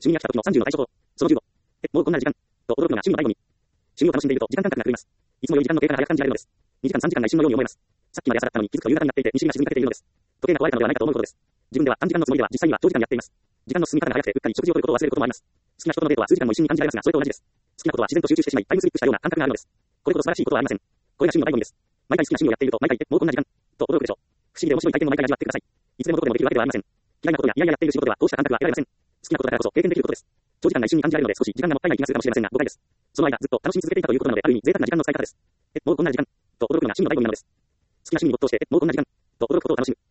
趣味に飽きた時の30の対処法。その15。もうこんな時間。と驚くのが趣味の醍醐味。趣味を楽しんでいると時間感覚が狂います。いつも良い時間の経過が早く感じられるのです。2時間3時間が一瞬のように思えます。さっきまで朝だったのに気づくと夕方になっていて西日が沈みかけているのです。時計が壊れたのではないかと思うことです。自分では短時間のつもりでは実際には長時間やっています。時間の進み方が早くてうっかり食事をとることを忘れることもあります。好きな人とのデートは数時間も一瞬に感じられますが、それと同じです。好きなことは自然と集中してしまい、タイムスリップしたような感覚があるのです。これほど素晴らしいことはありません。これが趣味の醍醐味です。毎回好きな趣味をやっていると毎回もうこんな時間と驚くでしょう。不思議で面白い体験を毎回味わってください。いつでもどこでもできるわけではありません。嫌いなことやいやいややっている仕事ではこうした感覚は得られません。好きなことだからこそ経験できることです。長時間が一瞬に感じられるので少し時間がもったいない気がするかもしれませんが誤解です。その間ずっと楽しみ続けていたということなのである意味贅沢な時間の使い方です。もうこんな時間と驚くのが趣味の醍醐味なのです。好きな趣味に没頭してもうこんな時間と驚くことを楽しむ。